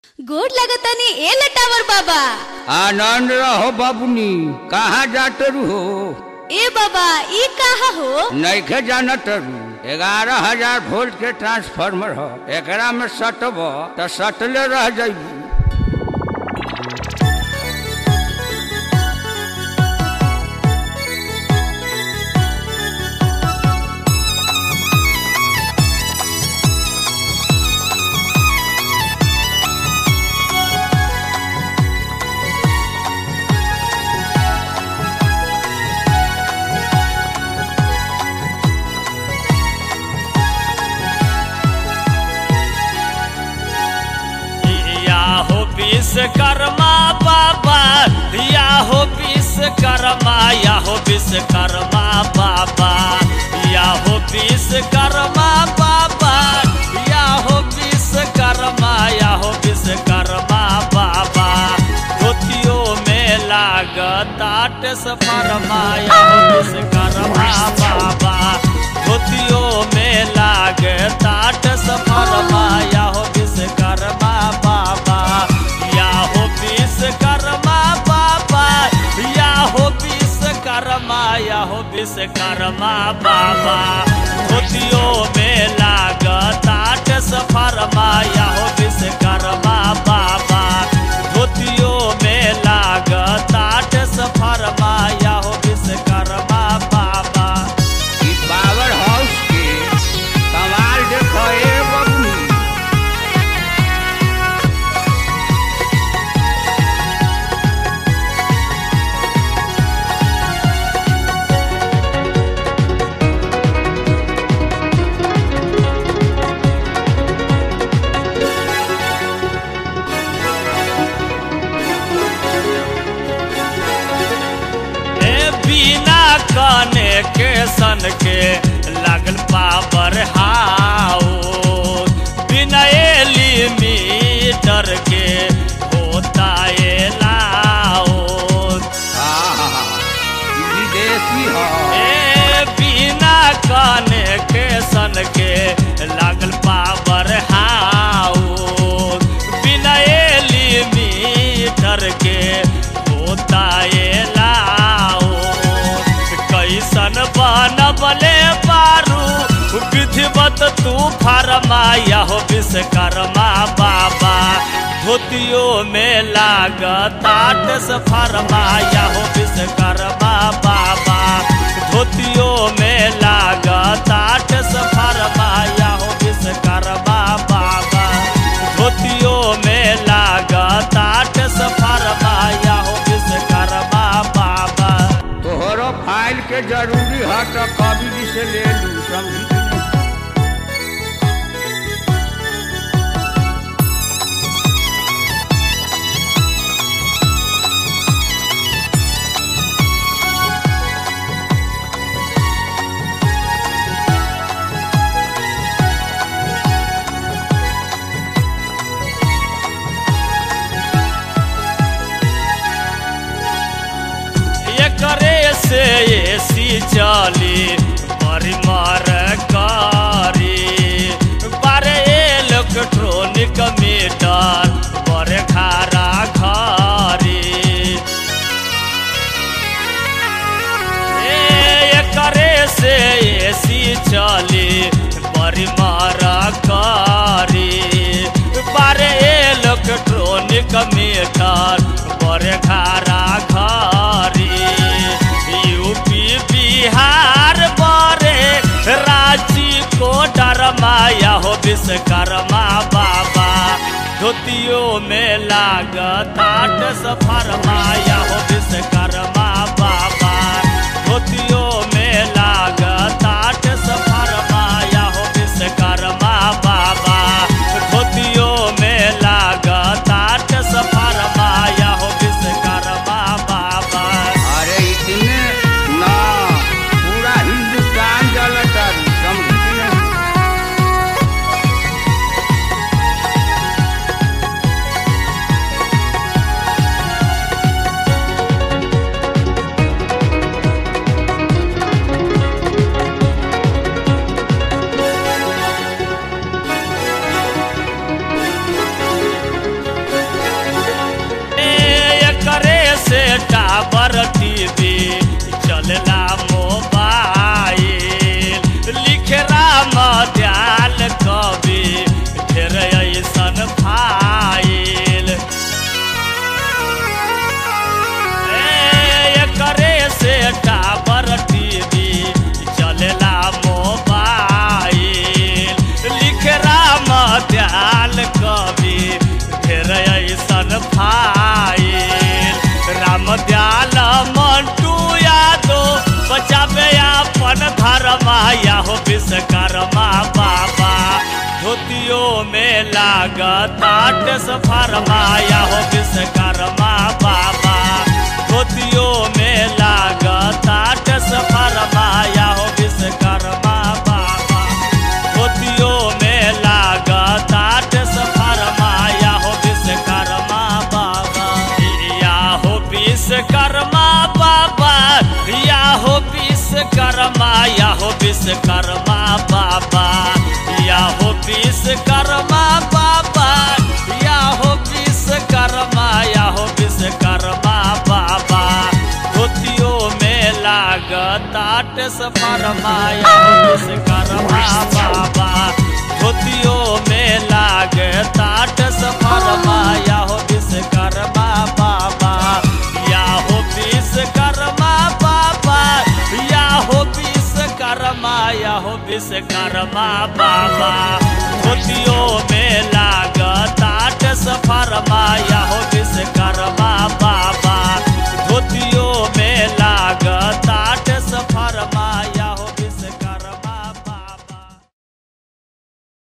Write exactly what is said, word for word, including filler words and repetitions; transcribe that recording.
गोड़ लगतनी ए लटावर बाबा। आनंद रहो बाबूनी, कहाँ जाते हो? ए बाबा ई कहाँ हो? नइखे जानत रू ग्यारह हजार वोल्ट के ट्रांसफार्मर हो, एकरा में सटब तो सटले रह जाइबू। विश्वकर्मा बाबा या हो विश्वकर्मा या हो विश्वकर्मा बाबा या हो विश्वकर्मा बाबा या हो विश्वकर्मा या हो विश्वकर्मा बाबा धोतियों में लागताट सफरमा या हो विश्वकर्मा बाबा धोतियों में लागताट सफरमा या हो विश्वकर्मा बाबा या हो विश्वकर्मा बाबा या हो विश्वकर्मा या हो विश्वकर्मा बाबा धोतियों में लागताट सफरमा या हो विश्वकर्मा बाबा धोतियों में लागताट सफरमा या हो विश्वकर्मा बाबा। ई पावर हाउस के कमाल देखो ए बाबूनी। कनेक्शन के लागल पावर हाउस बिना लिमीटर के होता है लाउस। विदेशी हो ए बिना कनेक्शन के लागल पावर हाउस बिना लिमीटर के होता है कैसन बनबले पारू विधिवत तू फरमाया हो विश्वकर्मा बाबा धोतियों में लागताट से फरमाया हो विश्वकर्मा बाबा धोतियों में लागताट से फरमाया हो विश्वकर्मा बाबा धोतियों में लागताट से फरमाया हो विश्वकर्मा बाबा। तोहरो फाइल के जरूरी है तो कभी भी से ले लू, समझी? करे से एसी चली बड़ी मार कारी बारे इलेक्ट्रॉनिक मीटर बड़े खारा खारी ए करे से एसी चली बड़ी मार कारी बारे इलेक्ट्रॉनिक मीटर बड़े खारा खारी यूपी बिहार बरे रांची को डरमाया हो विश्वकर्मा बाबा धोतियों में लागताट सफरमाया हो विश्वकर्मा बाबा धोतियों में लागताट सफरमाया हो विश्वकर्मा बाबा धोतियों में लागताट सफरमाया हो विश्वकर्मा बाबा। अरे इतने ना पूरा हिंदुस्तान जलता रू, समझी? विश्वकर्मा या हो विश्वकर्मा बाबा धोतियों में लागता ट्रांसफार्मा या हो विश्वकर्मा बाबा धोतियों में लागता ट्रांसफार्मा या हो विश्वकर्मा बाबा धोतियों में लागता ट्रांसफार्मा या हो विश्वकर्मा बाबा या हो विश्वकर्मा बाबा या हो विश्वकर्मा या हो विश्वकर्मा बाबा या हो विश्वकर्मा बाबा या हो विश्वकर्मा या हो विश्वकर्मा बाबा धोतियों में लागता ट्रांसफार्मा या हो विश्वकर्मा बाबा धोतियों में लागता ट्रांसफार्मा या हो विश्वकर्मा बाबा या हो विश्वकर्मा बाबा या हो विश्वकर्मा या हो विश्वकर्मा बाबा